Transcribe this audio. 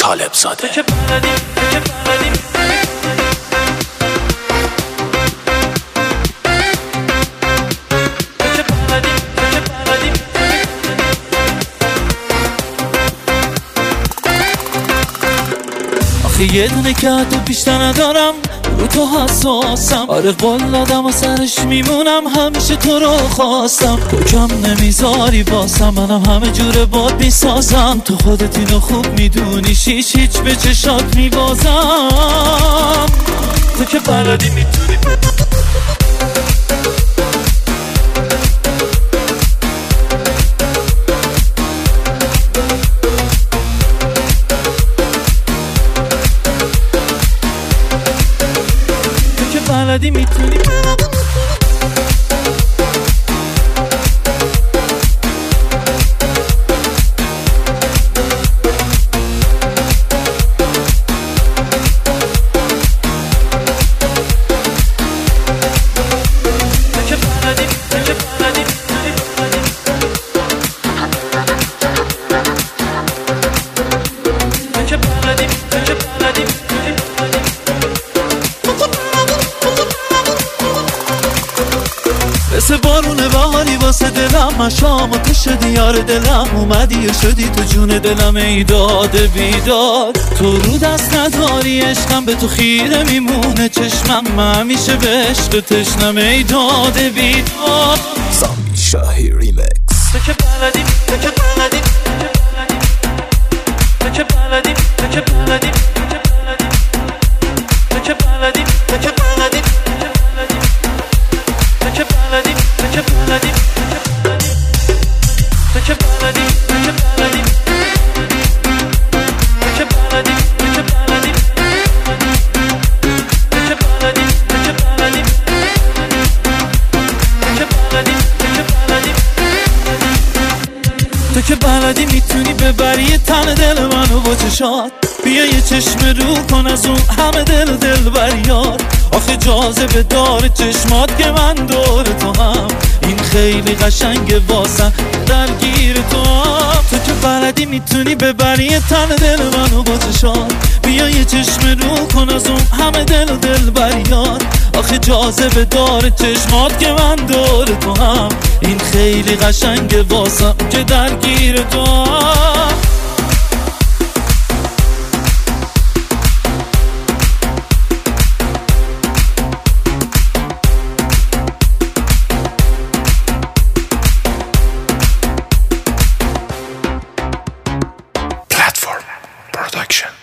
طالب زاده. یه دونه کرد و بیشتر ندارم، رو تو حساسم. آره قول دادم و سرش میمونم، همیشه تو رو خواستم. تو کم نمیذاری باسم، منم همه جوره باد میسازم. تو خودت اینو خوب میدونی، هیچ به چشات میبازم. تو که بلدی میتونی بلدی میتونی مثل بارونه بهاری واسه دلم، مشام و تو شدی یار دلم. اومدی و شدی تو جون دلم، ای داد بیداد. تو رو دست نداری عشقم، به تو خیره میمونه چشمم. من همیشه به عشق تشنم، ای داد بیداد. سامی شاهی ریمکس. تو که بلدی، تو که بلدی، تو که بلدی، تو که بلدی، تو که بلدی، تو که بلدی، تو که بلدی میتونی ببری تن دل منو با چشات. بیا یه چشم رو کن از اون همه دل بریاد. آخه جاذبه داره چشمات که من دور تو هم. این خیلی قشنگه واسم، درگیر تو هم. تو که بلدی میتونی ببری تن دل منو با چشات. بیا یه چشم رو کن از اون همه دل بریاد. آخه جاذبه داره چشمات که من دور تو هم. این خیلی قشنگه واسم که درگیر تو هم. Platform Production.